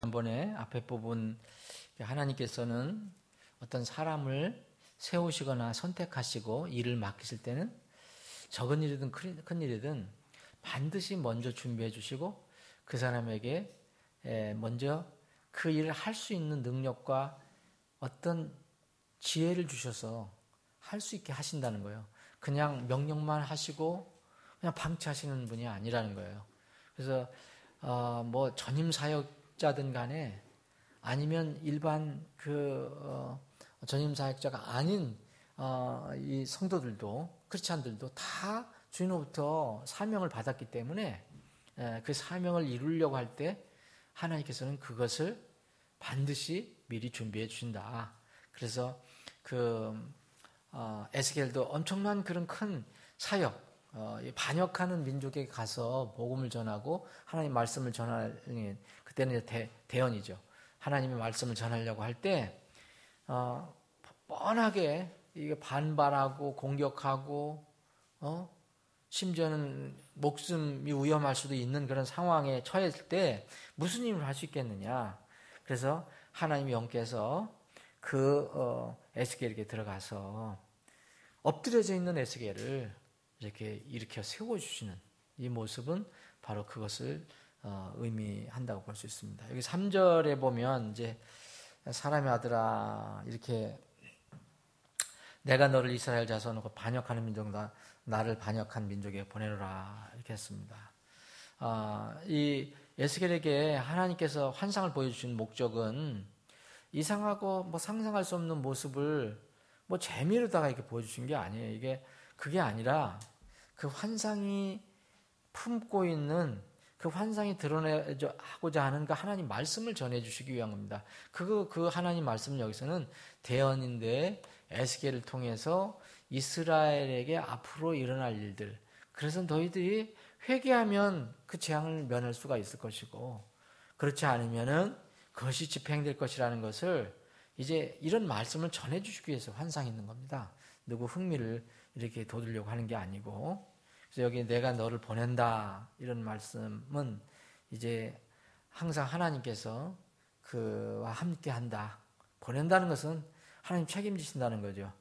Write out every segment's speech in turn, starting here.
지난번에 앞에 부분 하나님께서는 어떤 사람을 세우시거나 선택하시고 일을 맡기실 때는 적은 일이든 큰 일이든 반드시 먼저 준비해 주시고 그 사람에게 먼저 그 일을 할 수 있는 능력과 어떤 지혜를 주셔서 할 수 있게 하신다는 거예요. 그냥 명령만 하시고 그냥 방치하시는 분이 아니라는 거예요. 그래서 뭐 전임 사역자든 간에 아니면 일반 전임 사역자가 아닌 이 성도들도 크리스찬들도 다 주님으로부터 사명을 받았기 때문에 그 사명을 이루려고 할 때 하나님께서는 그것을 반드시 미리 준비해 주신다. 그래서 에스겔도 엄청난 그런 큰 사역, 반역하는 민족에게 가서 복음을 전하고 하나님 말씀을 전하는, 그때는 이제 대언이죠. 하나님의 말씀을 전하려고 할 때 뻔하게 이게 반발하고 공격하고 심지어는 목숨이 위험할 수도 있는 그런 상황에 처했을 때 무슨 일을 할 수 있겠느냐. 그래서 하나님의 영께서 에스겔에게 들어가서 엎드려져 있는 에스겔을 이렇게 일으켜 세워주시는 이 모습은 바로 그것을 의미한다고 볼 수 있습니다. 여기 3절에 보면 이제 사람의 아들아 이렇게 내가 너를 이스라엘 자손으로 반역하는 민족이다. 나를 반역한 민족에 보내노라 이렇게 했습니다. 이 에스겔에게 하나님께서 환상을 보여주신 목적은 이상하고 뭐 상상할 수 없는 모습을 뭐 재미로다가 이렇게 보여주신 게 아니에요. 그게 아니라 그 환상이 품고 있는 그 환상이 드러내고자 하는 그 하나님 말씀을 전해주시기 위한 겁니다. 그 하나님 말씀은 여기서는 대언인데 에스겔을 통해서 이스라엘에게 앞으로 일어날 일들. 그래서 너희들이 회개하면 그 재앙을 면할 수가 있을 것이고 그렇지 않으면은 그것이 집행될 것이라는 것을 이제 이런 말씀을 전해주시기 위해서 환상이 있는 겁니다. 누구 흥미를 이렇게 돋으려고 하는 게 아니고. 그래서 여기 내가 너를 보낸다 이런 말씀은 이제 항상 하나님께서 그와 함께 한다. 보낸다는 것은 하나님 책임지신다는 거죠.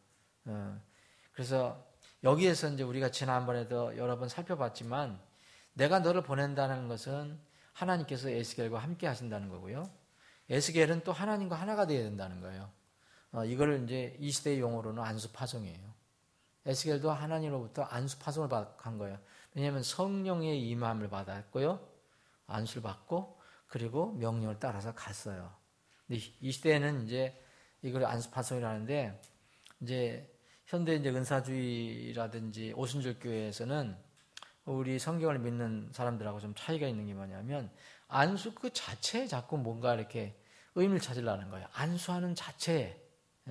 그래서 여기에서 이제 우리가 지난번에도 여러 번 살펴봤지만 내가 너를 보낸다는 것은 하나님께서 에스겔과 함께 하신다는 거고요. 에스겔은 또 하나님과 하나가 되어야 된다는 거예요. 이거를 이제 이 시대의 용어로는 안수파송이에요. 에스겔도 하나님으로부터 안수파송을 받은 거예요. 왜냐하면 성령의 임함을 받았고요. 안수를 받고 그리고 명령을 따라서 갔어요. 근데 이 시대에는 이제 이걸 안수파송이라는데 이제 현대 이제 은사주의라든지 오순절 교회에서는 우리 성경을 믿는 사람들하고 좀 차이가 있는 게 뭐냐면 안수 그 자체에 자꾸 뭔가 이렇게 의미를 찾으려는 거예요. 안수하는 자체에.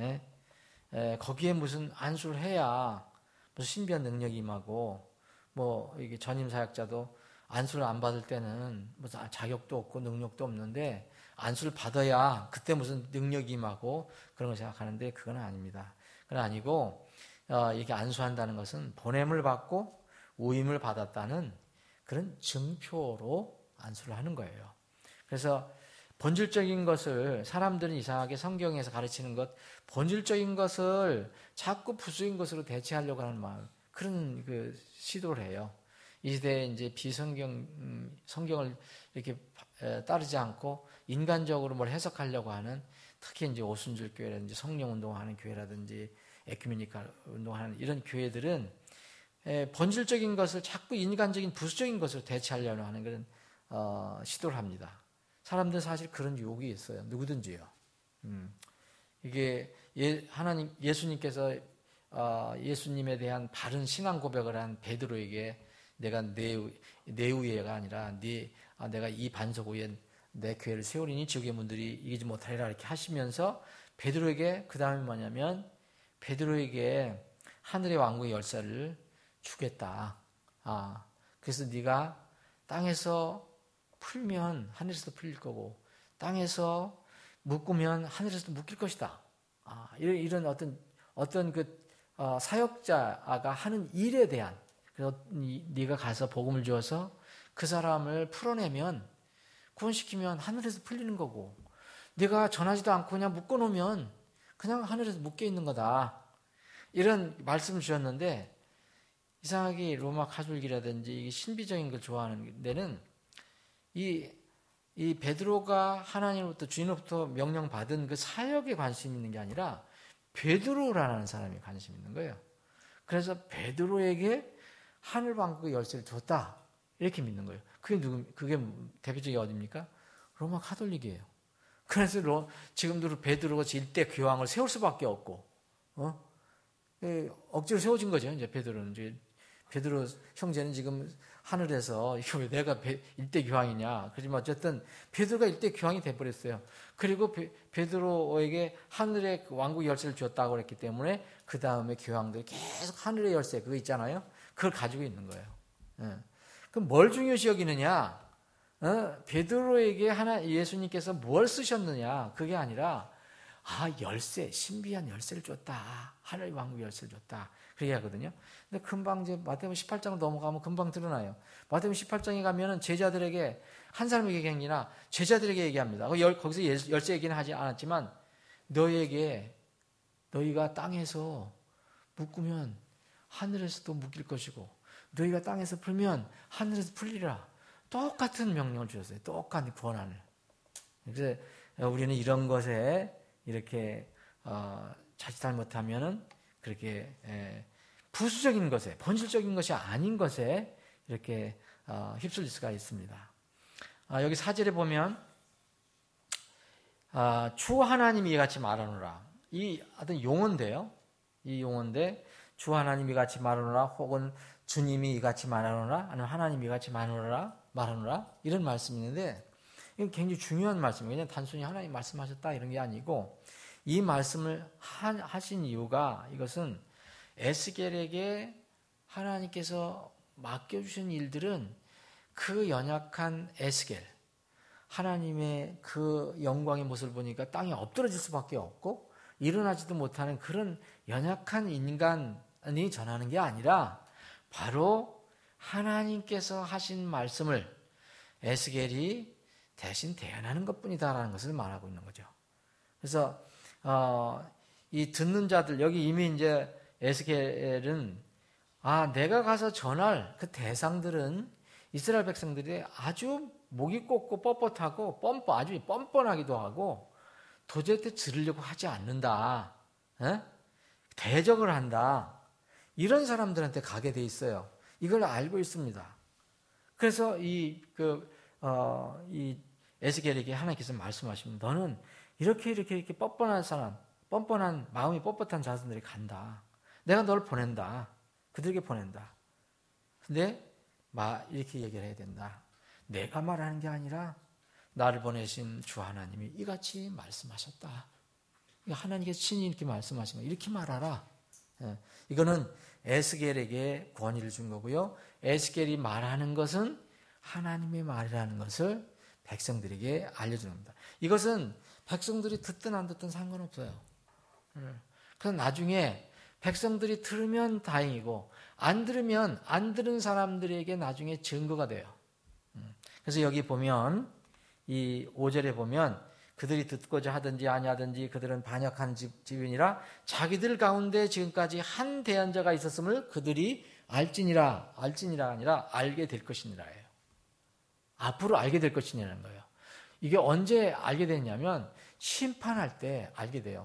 거기에 무슨 안수를 해야 무슨 신비한 능력이 임하고 뭐 이게 전임 사역자도 안수를 안 받을 때는 무슨 자격도 없고 능력도 없는데 안수를 받아야 그때 무슨 능력이 임하고 그런 걸 생각하는데 그건 아닙니다. 그건 아니고 이렇게 안수한다는 것은 보냄을 받고 우임을 받았다는 그런 증표로 안수를 하는 거예요. 그래서 본질적인 것을 사람들은 이상하게 성경에서 가르치는 것, 본질적인 것을 자꾸 부수인 것으로 대체하려고 하는 그런 시도를 해요. 이 시대에 이제 성경을 이렇게 따르지 않고 인간적으로 뭘 해석하려고 하는 특히 이제 오순절 교회라든지 성령 운동하는 교회라든지 에큐메니컬 운동하는 이런 교회들은 본질적인 것을 자꾸 인간적인 부수적인 것으로 대체하려고 하는 그런 시도를 합니다. 사람들 사실 그런 유혹이 있어요. 누구든지요. 이게 예수님께서 예수님에 대한 바른 신앙 고백을 한 베드로에게 내가 내 위에가 아니라 내가 이 반석 위에 내 교회를 세우리니 지옥의 문들이 이기지 못하리라 이렇게 하시면서 베드로에게 그 다음에 뭐냐면 베드로에게 하늘의 왕국의 열쇠를 주겠다. 그래서 네가 땅에서 풀면 하늘에서도 풀릴 거고 땅에서 묶으면 하늘에서도 묶일 것이다. 이런 어떤 사역자가 하는 일에 대한 그래서 네가 가서 복음을 주어서 그 사람을 풀어내면 구원시키면 하늘에서 풀리는 거고, 내가 전하지도 않고 그냥 묶어놓으면 그냥 하늘에서 묶여 있는 거다. 이런 말씀을 주셨는데, 이상하게 로마 가톨릭이라든지 이게 신비적인 걸 좋아하는 데는 이 베드로가 하나님으로부터, 주님으로부터 명령받은 그 사역에 관심 있는 게 아니라 베드로라는 사람이 관심 있는 거예요. 그래서 베드로에게 하늘 왕국의 열쇠를 줬다, 이렇게 믿는 거예요. 그게 대표적인 어디입니까? 로마 가톨릭이에요. 그래서 지금도 베드로가 일대 교황을 세울 수밖에 없고, 억지로 세워진 거죠. 이제 베드로 형제는 지금 하늘에서 이거 왜 내가 일대 교황이냐. 그렇지만 어쨌든 베드로가 일대 교황이 돼버렸어요. 그리고 베드로에게 하늘의 왕국 열쇠를 줬다고 그랬기 때문에 그 다음에 교황들이 계속 하늘의 열쇠 그거 있잖아요. 그걸 가지고 있는 거예요. 그럼 뭘 중요시 여기느냐? 베드로에게 예수님께서 뭘 쓰셨느냐? 그게 아니라 열쇠, 신비한 열쇠를 줬다. 하늘의 왕국 열쇠를 줬다. 그렇게 하거든요. 근데 금방 이제 마태복음 18장을 넘어가면 금방 드러나요. 마태복음 18장에 가면은 제자들에게, 한 사람에게 아니라 제자들에게 얘기합니다. 거기서 열쇠 얘기는 하지 않았지만, 너희가 땅에서 묶으면 하늘에서도 묶일 것이고, 너희가 땅에서 풀면 하늘에서 풀리라. 똑같은 명령을 주셨어요. 똑같은 권한을. 그래서 우리는 이런 것에 이렇게 자칫 못하면은 그렇게 부수적인 것에, 본질적인 것이 아닌 것에 이렇게 휩쓸릴 수가 있습니다. 여기 4절에 보면 주 하나님이 이같이 말하노라. 이 어떤 용어인데요. 이 용어인데, 주 하나님이 이같이 말하노라, 혹은 주님이 이같이 말하노라, 아니면 하나님이 이같이 말하노라, 이런 말씀이 있는데, 이건 굉장히 중요한 말씀이에요. 그냥 단순히 하나님 말씀하셨다 이런 게 아니고, 이 말씀을 하신 이유가, 이것은 에스겔에게 하나님께서 맡겨주신 일들은 그 연약한 에스겔, 하나님의 그 영광의 모습을 보니까 땅에 엎드러질 수밖에 없고 일어나지도 못하는 그런 연약한 인간이 전하는 게 아니라 바로 하나님께서 하신 말씀을 에스겔이 대신 대언하는 것뿐이다라는 것을 말하고 있는 거죠. 그래서 이 듣는 자들, 여기 이미 이제 에스겔은 내가 가서 전할 그 대상들은 이스라엘 백성들이 아주 목이 곱고 뻣뻣하고 아주 뻔뻔하기도 하고 도저히 들으려고 하지 않는다. 대적을 한다. 이런 사람들한테 가게 돼 있어요. 이걸 알고 있습니다. 그래서 이 에스겔에게 하나님께서 말씀하시면, 너는 이렇게 뻔뻔한 사람, 뻔뻔한 마음이 뻣뻣한 자손들이 간다. 내가 너를 보낸다. 그들에게 보낸다. 근데 이렇게 얘기를 해야 된다. 내가 말하는 게 아니라 나를 보내신 주 하나님이 이같이 말씀하셨다. 하나님께서 친히 이렇게 말씀하신 거, 이렇게 말하라. 이거는 에스겔에게 권위를 준 거고요. 에스겔이 말하는 것은 하나님의 말이라는 것을 백성들에게 알려주는 겁니다. 이것은 백성들이 듣든 안 듣든 상관없어요. 그래서 나중에 백성들이 들으면 다행이고, 안 들으면 안 들은 사람들에게 나중에 증거가 돼요. 그래서 여기 보면, 이 5절에 보면, 그들이 듣고자 하든지 아니하든지 그들은 반역한 집이니라, 자기들 가운데 지금까지 한 대언자가 있었음을 그들이 알지니라 아니라 알게 될 것이니라예요. 앞으로 알게 될 것이냐는 거예요. 이게 언제 알게 됐냐면 심판할 때 알게 돼요.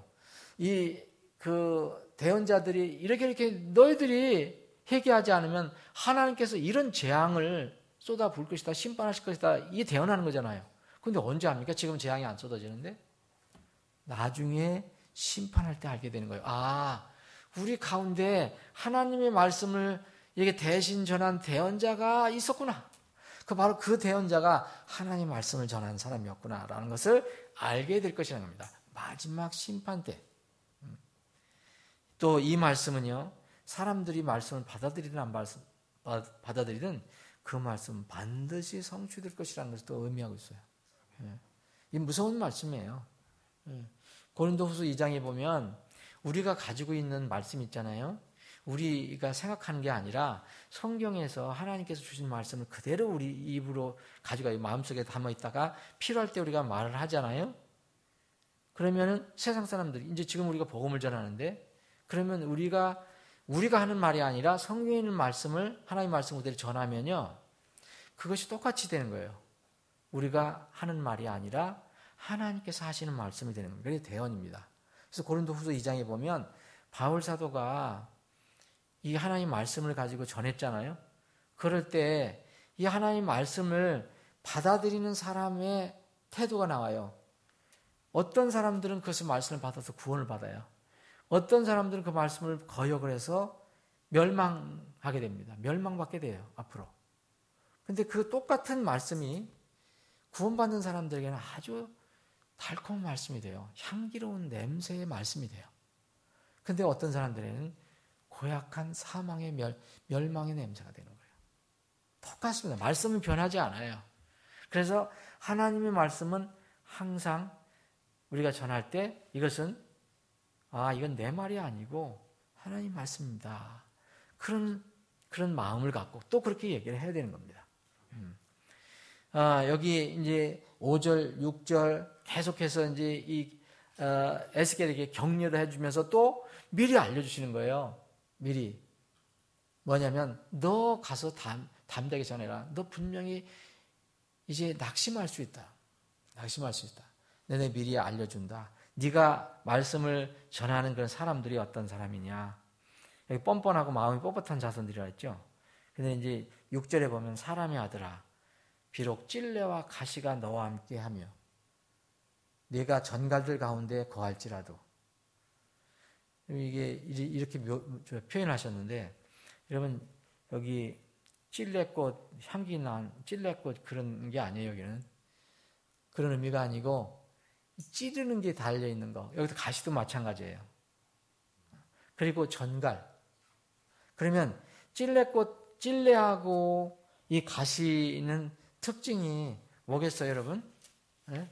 그 대언자들이 이렇게 너희들이 회개하지 않으면 하나님께서 이런 재앙을 쏟아 부을 것이다, 심판하실 것이다, 이게 대언하는 거잖아요. 근데 언제 합니까? 지금 재앙이 안 쏟아지는데? 나중에 심판할 때 알게 되는 거예요. 우리 가운데 하나님의 말씀을 이게 대신 전한 대언자가 있었구나. 바로 그 대언자가 하나님의 말씀을 전한 사람이었구나라는 것을 알게 될 것이라는 겁니다. 마지막 심판 때. 또 이 말씀은요, 사람들이 말씀을 받아들이든 안 받아들이든 그 말씀은 반드시 성취될 것이라는 것을 또 의미하고 있어요. 이 무서운 말씀이에요. 고린도후서 2장에 보면 우리가 가지고 있는 말씀 있잖아요. 우리가 생각하는 게 아니라 성경에서 하나님께서 주신 말씀을 그대로 우리 입으로 가져가 마음속에 담아 있다가 필요할 때 우리가 말을 하잖아요. 그러면은 세상 사람들이 이제 지금 우리가 복음을 전하는데 그러면 우리가 하는 말이 아니라 성경에 있는 말씀을 하나님의 말씀 그대로 전하면요. 그것이 똑같이 되는 거예요. 우리가 하는 말이 아니라 하나님께서 하시는 말씀이 되는 거예요. 그게 대언입니다. 그래서 고린도후서 2장에 보면 바울 사도가 이 하나님 말씀을 가지고 전했잖아요. 그럴 때 이 하나님 말씀을 받아들이는 사람의 태도가 나와요. 어떤 사람들은 그것을 말씀을 받아서 구원을 받아요. 어떤 사람들은 그 말씀을 거역을 해서 멸망하게 됩니다. 멸망받게 돼요. 앞으로. 근데 그 똑같은 말씀이 구원받는 사람들에게는 아주 달콤한 말씀이 돼요. 향기로운 냄새의 말씀이 돼요. 근데 어떤 사람들에게는 고약한 사망의 멸망의 냄새가 되는 거예요. 똑같습니다. 말씀은 변하지 않아요. 그래서 하나님의 말씀은 항상 우리가 전할 때 이것은 이건 내 말이 아니고 하나님 말씀입니다. 그런 마음을 갖고 또 그렇게 얘기를 해야 되는 겁니다. 여기 이제 5절, 6절 계속해서 이제 이 에스겔에게 격려를 해주면서 또 미리 알려주시는 거예요. 미리 뭐냐면 너 가서 담대하게 전해라. 너 분명히 이제 낙심할 수 있다. 낙심할 수 있다. 내가 미리 알려준다. 네가 말씀을 전하는 그런 사람들이 어떤 사람이냐. 여기 뻔뻔하고 마음이 뻣뻣한 자손들이라 했죠. 근데 이제 6절에 보면 사람의 아들아 비록 찔레와 가시가 너와 함께하며 네가 전갈들 가운데 거할지라도 이게 이렇게 표현하셨는데 여러분 여기 찔레꽃 향기 난 찔레꽃 그런 게 아니에요. 여기는 그런 의미가 아니고 찌르는 게 달려 있는 거. 여기도 가시도 마찬가지예요. 그리고 전갈. 그러면 찔레꽃 찔레하고 이 가시는 특징이 뭐겠어요, 여러분? 네?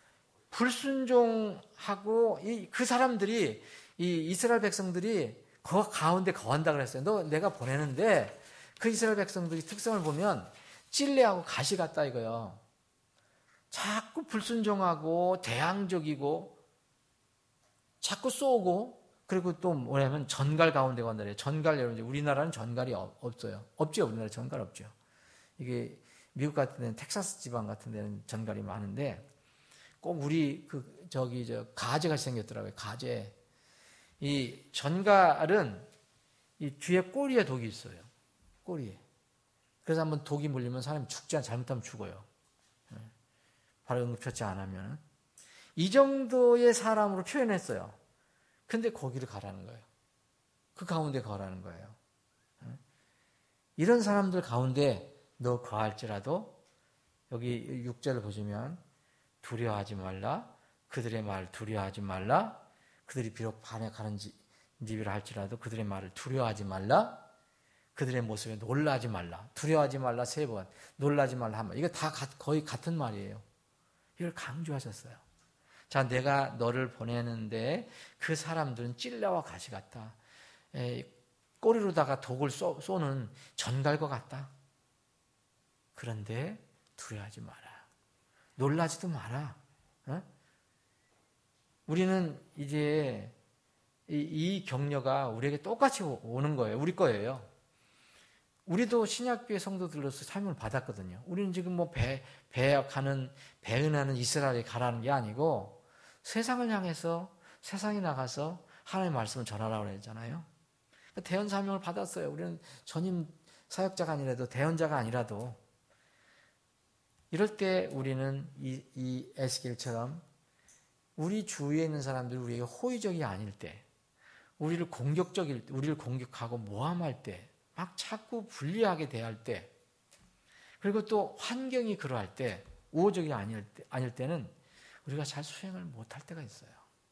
불순종하고 그 사람들이 이 이스라엘 백성들이 그 가운데 거한다 그랬어요. 내가 보내는데 그 이스라엘 백성들이 특성을 보면 찔레하고 가시 같다 이거요. 자꾸 불순종하고 대항적이고 자꾸 쏘고 그리고 또 뭐냐면 전갈 가운데 간다 그래요. 전갈 여러분 우리나라는 전갈이 없어요. 없죠. 우리나라 전갈 없죠. 이게 미국 같은 데는 텍사스 지방 같은 데는 전갈이 많은데 꼭 우리 가재가 생겼더라고요. 가재. 이 전갈은 이 뒤에 꼬리에 독이 있어요. 꼬리에. 그래서 한번 독이 물리면 사람이 잘못하면 죽어요. 바로 응급처치 안 하면. 이 정도의 사람으로 표현했어요. 근데 거기를 가라는 거예요. 그 가운데 가라는 거예요. 이런 사람들 가운데 너 거할지라도 여기 6절을 보시면 두려워하지 말라. 그들의 말 두려워하지 말라. 그들이 비록 반역하는 니비를 할지라도 그들의 말을 두려워하지 말라. 그들의 모습에 놀라지 말라. 두려워하지 말라 3번. 놀라지 말라 1번. 이거 다 거의 같은 말이에요. 이걸 강조하셨어요. 자, 내가 너를 보내는데 그 사람들은 찔레와 가시 같다. 꼬리로다가 독을 쏘는 전갈과 같다. 그런데 두려워하지 마라. 놀라지도 마라. 우리는 이제 이 격려가 우리에게 똑같이 오는 거예요. 우리 거예요. 우리도 신약교회 성도들로서 사명을 받았거든요. 우리는 지금 배은하는 이스라엘에 가라는 게 아니고 세상을 향해서 세상에 나가서 하나님의 말씀을 전하라고 했잖아요. 대언 사명을 받았어요. 우리는 전임 사역자가 아니라도 대언자가 아니라도 이럴 때 우리는 이 에스겔처럼 우리 주위에 있는 사람들이 우리에게 호의적이 아닐 때, 우리를 공격하고 모함할 때, 막 자꾸 불리하게 대할 때, 그리고 또 환경이 그러할 때, 우호적이 아닐 때는 우리가 잘 수행을 못할 때가 있어요.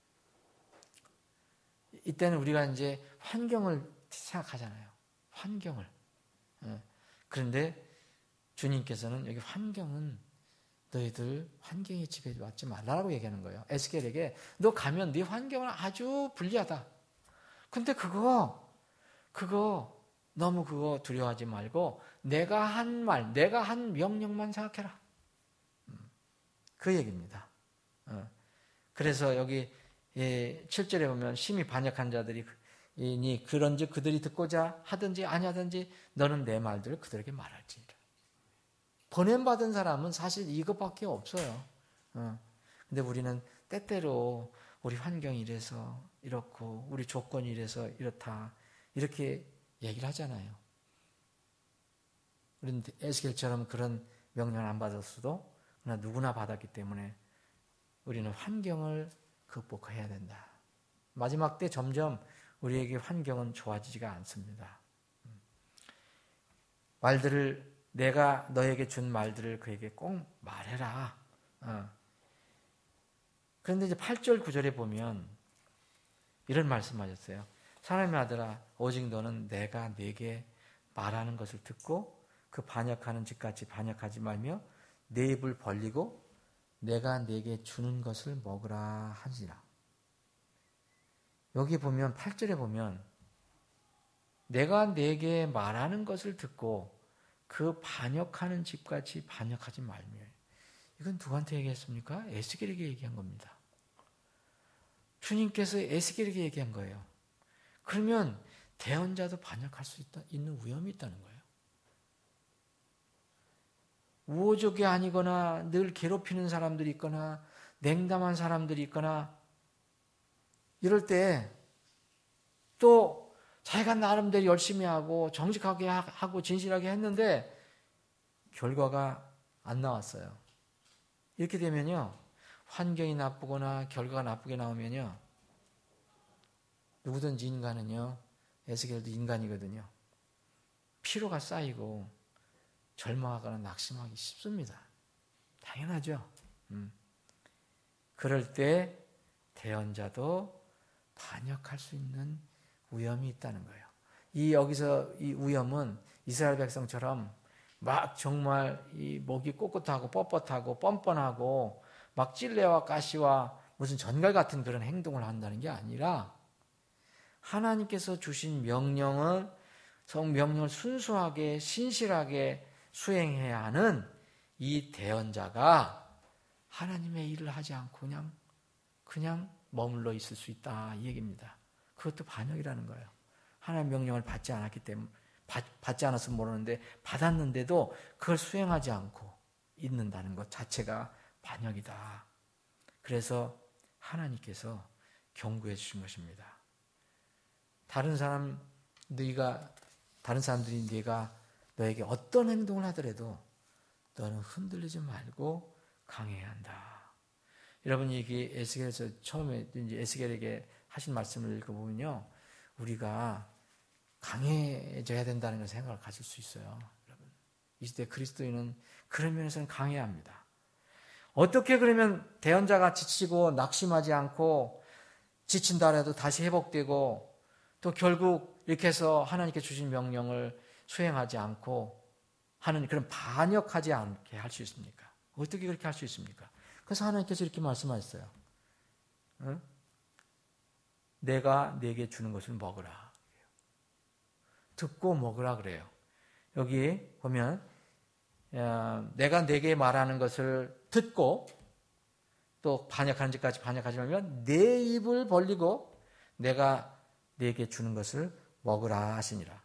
이때는 우리가 이제 환경을 생각하잖아요. 환경을. 그런데 주님께서는 여기 환경은 너희들 환경에 지배받지 말라고 얘기하는 거예요. 에스겔에게 너 가면 네 환경은 아주 불리하다. 근데 그거 그거 너무 그거 두려워하지 말고 내가 한 말, 내가 한 명령만 생각해라. 그 얘기입니다. 그래서 여기 7절에 보면 심히 반역한 자들이 그런즉 그들이 듣고자 하든지 아니하든지 너는 내 말들을 그들에게 말할지니라. 보냄받은 사람은 사실 이것밖에 없어요. 근데 우리는 때때로 우리 환경이 이래서 이렇고 우리 조건이 이래서 이렇다 이렇게 얘기를 하잖아요. 우리는 에스겔처럼 그런 명령을 안 받았어도 그러나 누구나 받았기 때문에 우리는 환경을 극복해야 된다. 마지막 때 점점 우리에게 환경은 좋아지지가 않습니다. 말들을 내가 너에게 준 말들을 그에게 꼭 말해라. 그런데 이제 8절 9절에 보면 이런 말씀하셨어요. 사람의 아들아 오직 너는 내가 네게 말하는 것을 듣고 그 반역하는 짓같이 반역하지 말며 내 입을 벌리고 내가 네게 주는 것을 먹으라 하지라. 여기 보면 8절에 보면 내가 네게 말하는 것을 듣고 그 반역하는 집같이 반역하지 말며. 이건 누구한테 얘기했습니까? 에스겔에게 얘기한 겁니다. 주님께서 에스겔에게 얘기한 거예요. 그러면 대언자도 반역할 수 있는 위험이 있다는 거예요. 우호적이 아니거나 늘 괴롭히는 사람들이 있거나 냉담한 사람들이 있거나 이럴 때 또 자기가 나름대로 열심히 하고 정직하게 하고 진실하게 했는데 결과가 안 나왔어요. 이렇게 되면요. 환경이 나쁘거나 결과가 나쁘게 나오면요. 누구든지 인간은요. 에스겔도 인간이거든요. 피로가 쌓이고 절망하거나 낙심하기 쉽습니다. 당연하죠. 그럴 때 대언자도 반역할 수 있는 위험이 있다는 거예요. 여기서 이 위험은 이스라엘 백성처럼 막 정말 이 목이 꼿꼿하고 뻣뻣하고 뻔뻔하고 막 찔레와 가시와 무슨 전갈 같은 그런 행동을 한다는 게 아니라 하나님께서 주신 명령을 순수하게 신실하게 수행해야 하는 이 대언자가 하나님의 일을 하지 않고 그냥 머물러 있을 수 있다 이 얘기입니다. 그것도 반역이라는 거예요. 하나님의 명령을 받지 않았기 때문에 받지 않아서 모르는데 받았는데도 그걸 수행하지 않고 있는다는 것 자체가 반역이다. 그래서 하나님께서 경고해 주신 것입니다. 다른 사람들이 네가 너에게 어떤 행동을 하더라도 너는 흔들리지 말고 강해야 한다. 여러분 이게 에스겔에서 처음에 이제 에스겔에게 하신 말씀을 읽어보면요, 우리가 강해져야 된다는 걸 생각을 가질 수 있어요. 여러분 이 시대 그리스도인은 그런 면에서는 강해야 합니다. 어떻게 그러면 대언자가 지치고 낙심하지 않고 지친다 해도 다시 회복되고 또 결국 이렇게 해서 하나님께 주신 명령을 수행하지 않고 하는 그런 반역하지 않게 할 수 있습니까? 어떻게 그렇게 할 수 있습니까? 그래서 하나님께서 이렇게 말씀하셨어요. 응? 내가 네게 주는 것을 먹으라. 듣고 먹으라 그래요. 여기 보면 내가 네게 말하는 것을 듣고 또 반역하는 짓까지 반역하지 말면 내 입을 벌리고 내가 네게 주는 것을 먹으라 하시니라.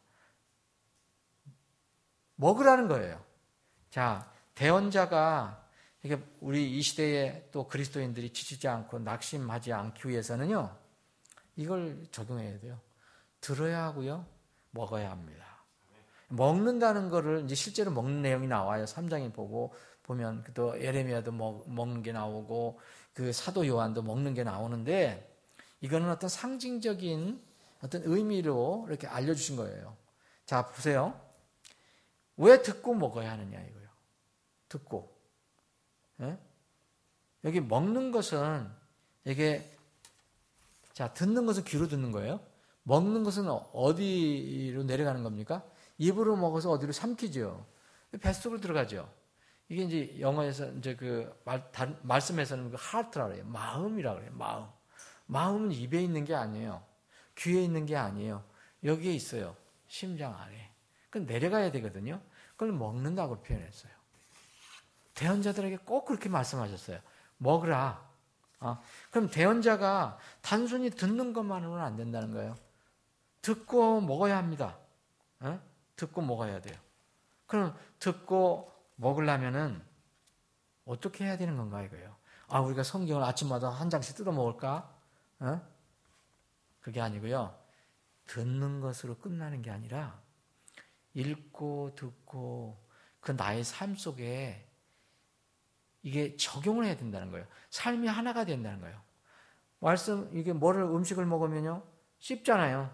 먹으라는 거예요. 자, 대언자가 이게 우리 이 시대에 또 그리스도인들이 지치지 않고 낙심하지 않기 위해서는요, 이걸 적용해야 돼요. 들어야 하고요, 먹어야 합니다. 먹는다는 거를 이제 실제로 먹는 내용이 나와요. 3장에 보면 또 예레미야도 먹는 게 나오고 그 사도 요한도 먹는 게 나오는데 이거는 어떤 상징적인 어떤 의미로 이렇게 알려주신 거예요. 자, 보세요. 왜 듣고 먹어야 하느냐 이거요. 듣고. 예? 여기 먹는 것은 이게 자, 듣는 것은 귀로 듣는 거예요. 먹는 것은 어디로 내려가는 겁니까? 입으로 먹어서 어디로 삼키죠. 뱃속으로 들어가죠. 이게 이제 영어에서 이제 말씀에서는 그 하트라 그래요. 마음이라 그래요. 마음은 입에 있는 게 아니에요. 귀에 있는 게 아니에요. 여기에 있어요. 심장 아래. 그건 내려가야 되거든요. 그걸 먹는다고 표현했어요. 대언자들에게 꼭 그렇게 말씀하셨어요. 먹으라. 그럼 대언자가 단순히 듣는 것만으로는 안 된다는 거예요. 듣고 먹어야 합니다. 듣고 먹어야 돼요. 그럼 듣고 먹으려면은 어떻게 해야 되는 건가 이거예요. 우리가 성경을 아침마다 한 장씩 뜯어 먹을까? 그게 아니고요. 듣는 것으로 끝나는 게 아니라 읽고 듣고 그 나의 삶 속에 이게 적용을 해야 된다는 거예요. 삶이 하나가 된다는 거예요. 이게 음식을 먹으면요. 씹잖아요.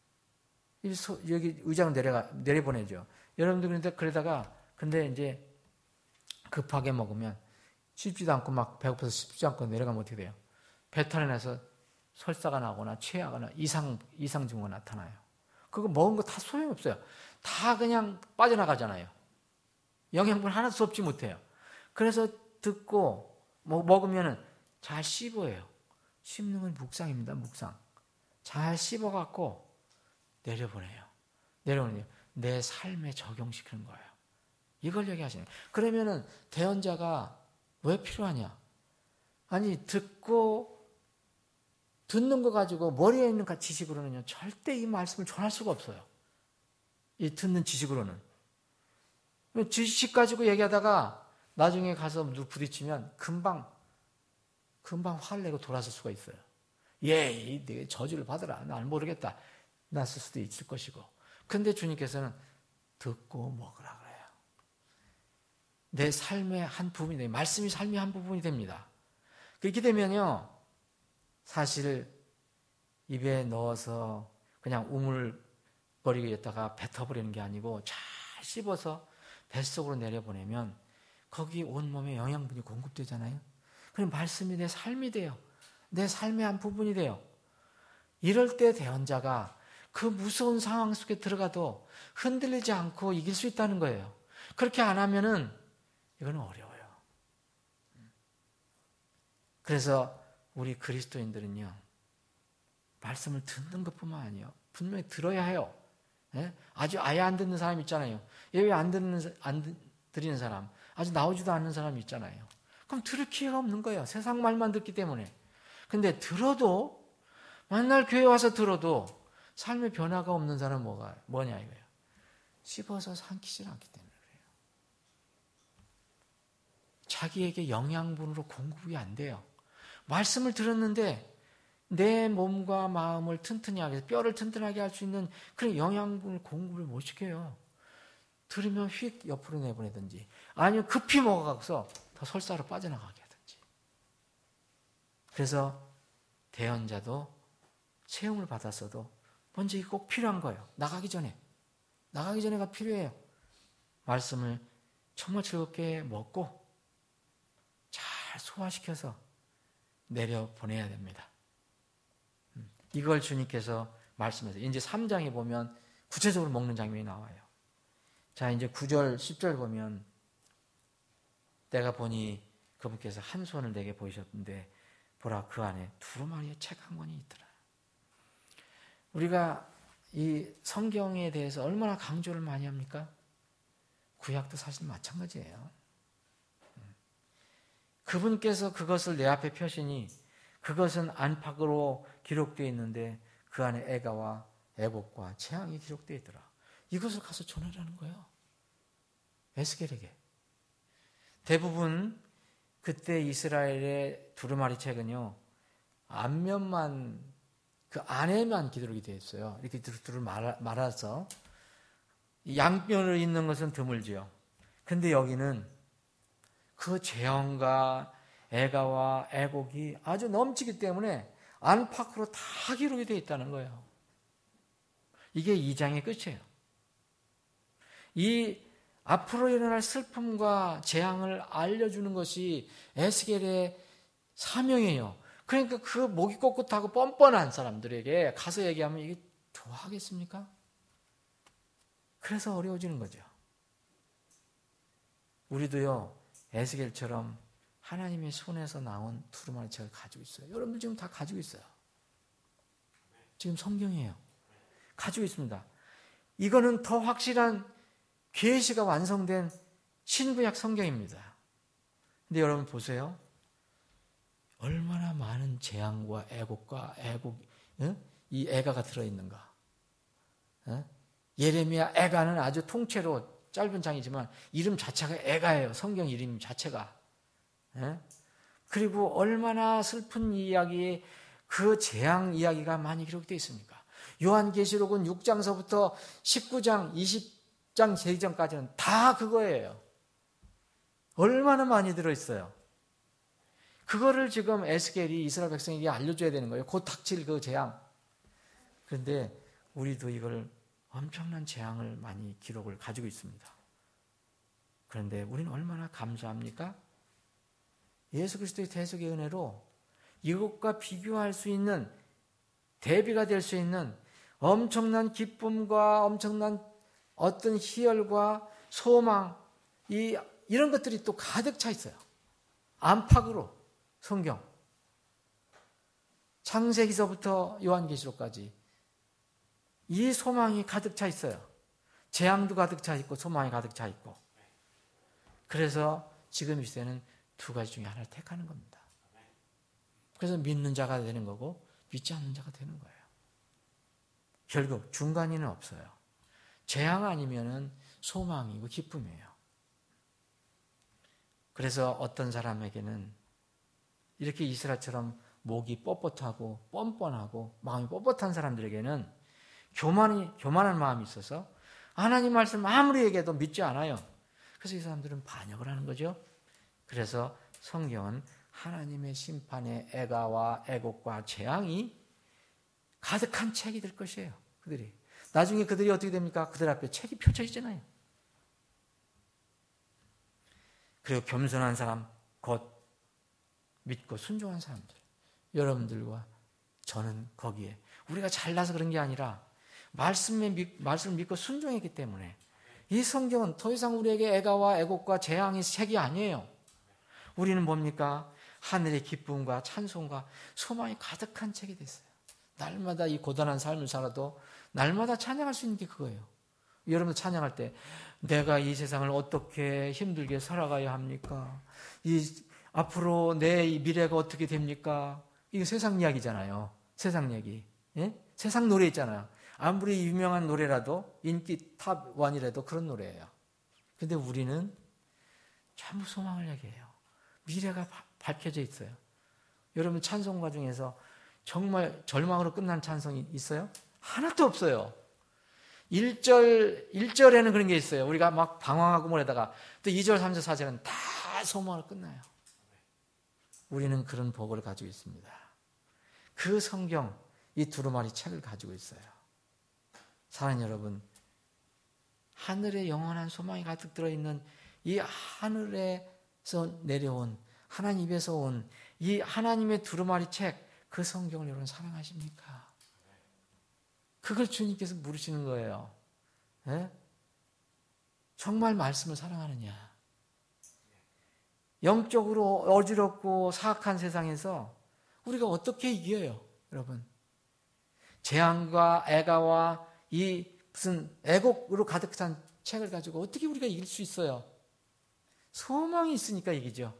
여기 의장 내려보내죠. 여러분들 근데 이제 급하게 먹으면 씹지도 않고 막 배고파서 씹지 않고 내려가면 어떻게 돼요? 배탈이 나서 설사가 나거나 체하거나 이상 증후가 나타나요. 그거 먹은 거 다 소용없어요. 다 그냥 빠져나가잖아요. 영양분 하나도 섭취 못해요. 그래서 듣고 먹으면은 잘 씹어요. 씹는 건 묵상입니다. 묵상. 잘 씹어갖고 내려보내요. 내 삶에 적용시키는 거예요. 이걸 얘기하시는 거예요. 그러면은 대언자가 왜 필요하냐? 아니 듣는 거 가지고 머리에 있는 지식으로는요 절대 이 말씀을 전할 수가 없어요. 이 듣는 지식으로는. 지식 가지고 얘기하다가 나중에 가서 누구 부딪히면 금방 화를 내고 돌아설 수가 있어요. 내 저주를 받으라. 나는 모르겠다. 났을 수도 있을 것이고. 근데 주님께서는 듣고 먹으라 그래요. 내 삶의 한 부분이 돼요. 말씀이 삶의 한 부분이 됩니다. 그렇게 되면요. 사실 입에 넣어서 그냥 우물거리게 있다가 뱉어버리는 게 아니고 잘 씹어서 뱃속으로 내려보내면 거기 온몸에 영양분이 공급되잖아요. 그럼 말씀이 내 삶이 돼요. 내 삶의 한 부분이 돼요. 이럴 때 대언자가 그 무서운 상황 속에 들어가도 흔들리지 않고 이길 수 있다는 거예요. 그렇게 안 하면은 이거는 어려워요. 그래서 우리 그리스도인들은요, 말씀을 듣는 것뿐만 아니에요. 분명히 들어야 해요. 아예 안 듣는 사람 있잖아요. 왜 안 드리는 사람, 아주 나오지도 않는 사람이 있잖아요. 그럼 들을 기회가 없는 거예요. 세상 말만 듣기 때문에. 근데 들어도, 만날 교회 와서 들어도 삶의 변화가 없는 사람은 뭐냐 이거예요. 씹어서 삼키질 않기 때문에 그래요. 자기에게 영양분으로 공급이 안 돼요. 말씀을 들었는데 내 몸과 마음을 튼튼히 하게 해서 뼈를 튼튼하게 할 수 있는 그런 영양분을 공급을 못 시켜요. 들으면 휙 옆으로 내보내든지 아니면 급히 먹어가서 더 설사로 빠져나가게 하든지. 그래서 대언자도 체험을 받았어도 먼저 이게 꼭 필요한 거예요. 나가기 전에가 필요해요. 말씀을 정말 즐겁게 먹고 잘 소화시켜서 내려보내야 됩니다. 이걸 주님께서 말씀하세요. 이제 3장에 보면 구체적으로 먹는 장면이 나와요. 자, 이제 9절, 10절 보면 내가 보니 그분께서 한 손을 내게 보이셨는데 보라 그 안에 두루마리의 책 한 권이 있더라. 우리가 이 성경에 대해서 얼마나 강조를 많이 합니까? 구약도 사실 마찬가지예요. 그분께서 그것을 내 앞에 펴시니 그것은 안팎으로 기록되어 있는데 그 안에 애가와 애곡과 재앙이 기록되어 있더라. 이것을 가서 전하라는 거예요. 에스겔에게. 대부분 그때 이스라엘의 두루마리 책은요. 앞면만 그 안에만 기록이 되어 있어요. 이렇게 두루 말아서 양면을 읽는 것은 드물지요. 근데 여기는 그 재앙과 애가와 애곡이 아주 넘치기 때문에 안팎으로 다 기록이 되어 있다는 거예요. 이게 2장의 끝이에요. 이 앞으로 일어날 슬픔과 재앙을 알려주는 것이 에스겔의 사명이에요. 그러니까 그 목이 꼿꼿하고 뻔뻔한 사람들에게 가서 얘기하면 이게 좋아하겠습니까? 그래서 어려워지는 거죠. 우리도요, 에스겔처럼 하나님의 손에서 나온 두루마리 책을 가지고 있어요. 여러분들 지금 다 가지고 있어요. 지금 성경이에요. 가지고 있습니다. 이거는 더 확실한 계시가 완성된 신구약 성경입니다. 근데 여러분 보세요. 얼마나 많은 재앙과 애곡과 이 애가가 들어있는가. 예레미야 애가는 아주 통째로 짧은 장이지만 이름 자체가 애가예요. 성경 이름 자체가. 그리고 얼마나 슬픈 이야기, 그 재앙 이야기가 많이 기록되어 있습니까? 요한계시록은 6장서부터 19장, 20장 제기전까지는 다 그거예요. 얼마나 많이 들어있어요. 그거를 지금 에스겔이 이스라엘 백성에게 알려줘야 되는 거예요. 곧 닥칠 그 재앙. 그런데 우리도 이걸 엄청난 재앙을 많이 기록을 가지고 있습니다. 그런데 우리는 얼마나 감사합니까? 예수 그리스도의 대속의 은혜로 이것과 비교할 수 있는, 대비가 될 수 있는 엄청난 기쁨과 엄청난 어떤 희열과 소망, 이런 것들이 또 가득 차 있어요. 안팎으로 성경. 창세기서부터 요한계시록까지 이 소망이 가득 차 있어요. 재앙도 가득 차 있고 소망이 가득 차 있고. 그래서 지금 이 시대는 두 가지 중에 하나를 택하는 겁니다. 그래서 믿는 자가 되는 거고 믿지 않는 자가 되는 거예요. 결국 중간이는 없어요. 재앙 아니면은 소망이고 기쁨이에요. 그래서 어떤 사람에게는 이렇게 이스라엘처럼 목이 뻣뻣하고 뻔뻔하고 마음이 뻣뻣한 사람들에게는 교만한 마음이 있어서 하나님 말씀 아무리 얘기해도 믿지 않아요. 그래서 이 사람들은 반역을 하는 거죠. 그래서 성경은 하나님의 심판의 애가와 애곡과 재앙이 가득한 책이 될 것이에요. 그들이. 나중에 그들이 어떻게 됩니까? 그들 앞에 책이 펼쳐지잖아요. 그리고 겸손한 사람, 곧 믿고 순종한 사람들. 여러분들과 저는 거기에 우리가 잘나서 그런 게 아니라 말씀을 믿고 순종했기 때문에 이 성경은 더 이상 우리에게 애가와 애곡과 재앙의 책이 아니에요. 우리는 뭡니까? 하늘의 기쁨과 찬송과 소망이 가득한 책이 됐어요. 날마다 이 고단한 삶을 살아도 날마다 찬양할 수 있는 게 그거예요. 여러분 찬양할 때 내가 이 세상을 어떻게 힘들게 살아가야 합니까? 앞으로 내 미래가 어떻게 됩니까? 이거 세상 이야기잖아요. 세상 얘기. 예? 세상 노래 있잖아요. 아무리 유명한 노래라도 인기 탑 1이라도 그런 노래예요. 근데 우리는 전부 소망을 얘기해요. 미래가 밝혀져 있어요. 여러분 찬송가 중에서 정말 절망으로 끝난 찬송이 있어요? 하나도 없어요. 1절에는 그런 게 있어요. 우리가 막 방황하고 뭐라다가 또 2절, 3절, 4절은 다 소망으로 끝나요. 우리는 그런 복을 가지고 있습니다. 그 성경, 이 두루마리 책을 가지고 있어요. 사랑하는 여러분, 하늘에 영원한 소망이 가득 들어있는 이 하늘에서 내려온 하나님 입에서 온 이 하나님의 두루마리 책, 그 성경을 여러분 사랑하십니까? 그걸 주님께서 물으시는 거예요. 네? 정말 말씀을 사랑하느냐? 영적으로 어지럽고 사악한 세상에서 우리가 어떻게 이겨요, 여러분? 재앙과 애가와 이 무슨 애곡으로 가득 찬 책을 가지고 어떻게 우리가 이길 수 있어요? 소망이 있으니까 이기죠.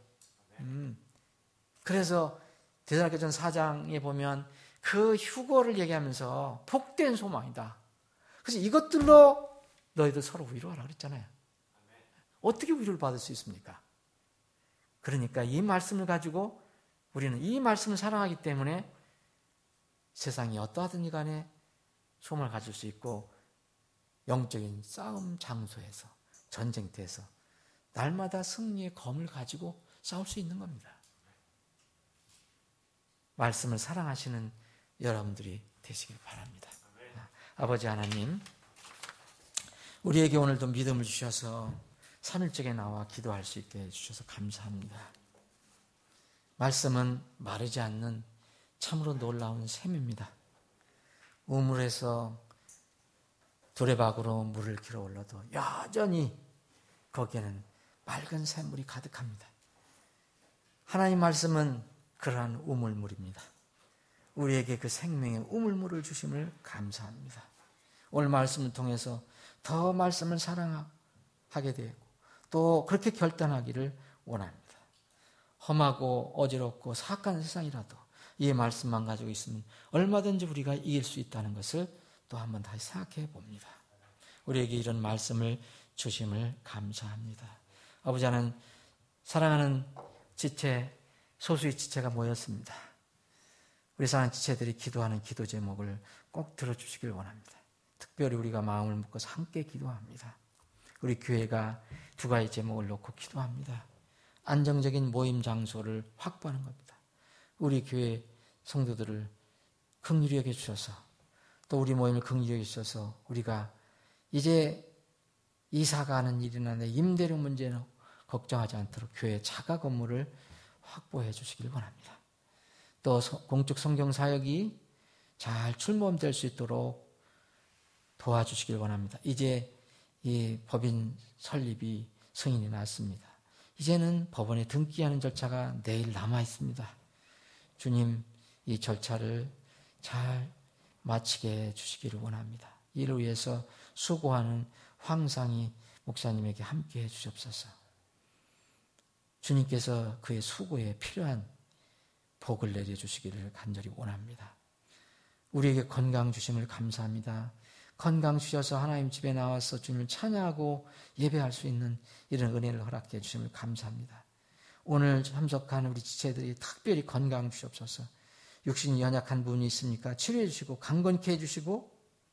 그래서 데살로니가전 4장에 보면 그 휴거를 얘기하면서 복된 소망이다. 그래서 이것들로 너희들 서로 위로하라 그랬잖아요. 어떻게 위로를 받을 수 있습니까? 그러니까 이 말씀을 가지고 우리는 이 말씀을 사랑하기 때문에 세상이 어떠하든지 간에 소망을 가질 수 있고 영적인 싸움 장소에서 전쟁터에서 날마다 승리의 검을 가지고 싸울 수 있는 겁니다. 말씀을 사랑하시는 여러분들이 되시길 바랍니다. 아버지 하나님, 우리에게 오늘도 믿음을 주셔서 3일절에 나와 기도할 수 있게 해주셔서 감사합니다. 말씀은 마르지 않는 참으로 놀라운 샘입니다. 우물에서 두레박으로 물을 길어 올려도 여전히 거기에는 맑은 샘물이 가득합니다. 하나님 말씀은 그러한 우물물입니다. 우리에게 그 생명의 우물물을 주심을 감사합니다. 오늘 말씀을 통해서 더 말씀을 사랑하게 되고 또 그렇게 결단하기를 원합니다. 험하고 어지럽고 사악한 세상이라도 이 말씀만 가지고 있으면 얼마든지 우리가 이길 수 있다는 것을 또 한번 다시 생각해 봅니다. 우리에게 이런 말씀을 주심을 감사합니다. 아버지 하나님, 사랑하는 지체, 소수의 지체가 모였습니다. 우리 사랑하는 지체들이 기도하는 기도 제목을 꼭 들어주시길 원합니다. 특별히 우리가 마음을 묶어서 함께 기도합니다. 우리 교회가 두 가지 제목을 놓고 기도합니다. 안정적인 모임 장소를 확보하는 겁니다. 우리 교회 성도들을 긍휼히 여겨 주셔서 또 우리 모임을 긍휼히 여겨 주셔서 우리가 이제 이사 가는 일이나 내 임대료 문제는 걱정하지 않도록 교회 자가 건물을 확보해 주시길 원합니다. 또 공적 성경 사역이 잘 출범될 수 있도록 도와주시길 원합니다. 이제 이 법인 설립이 승인이 났습니다. 이제는 법원에 등기하는 절차가 내일 남아 있습니다. 주님, 이 절차를 잘 마치게 해주시기를 원합니다. 이를 위해서 수고하는 황상희 목사님에게 함께 해주시옵소서. 주님께서 그의 수고에 필요한 복을 내려주시기를 간절히 원합니다. 우리에게 건강 주심을 감사합니다. 건강 주셔서 하나님 집에 나와서 주님을 찬양하고 예배할 수 있는 이런 은혜를 허락해 주심을 감사합니다. 오늘 참석한 우리 지체들이 특별히 건강 주시옵소서. 육신이 연약한 분이 있습니까? 치료해 주시고 강건케 해주시고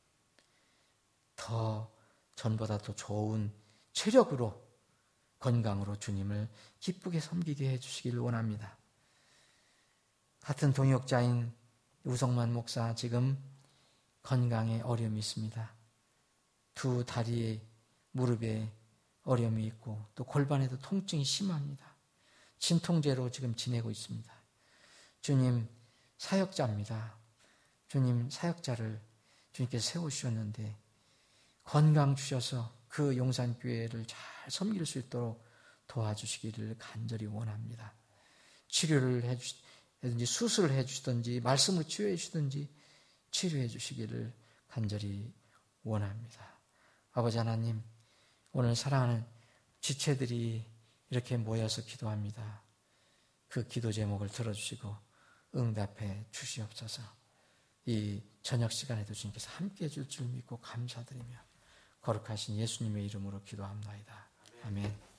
더 전보다 더 좋은 체력으로 건강으로 주님을 기쁘게 섬기게 해주시기를 원합니다. 같은 동역자인 우성만 목사 지금 건강에 어려움이 있습니다. 두 다리에 무릎에 어려움이 있고 또 골반에도 통증이 심합니다. 진통제로 지금 지내고 있습니다. 주님 사역자입니다. 주님 사역자를 주님께서 세우셨는데 건강 주셔서 그 용산교회를 잘 섬길 수 있도록 도와주시기를 간절히 원합니다. 치료를 해주시든지 수술을 해주시든지 말씀으로 치유해 주시든지 치료해 주시기를 간절히 원합니다. 아버지 하나님, 오늘 사랑하는 지체들이 이렇게 모여서 기도합니다. 그 기도 제목을 들어주시고 응답해 주시옵소서. 이 저녁 시간에도 주님께서 함께해 줄 줄 믿고 감사드리며 거룩하신 예수님의 이름으로 기도합나이다. 아멘.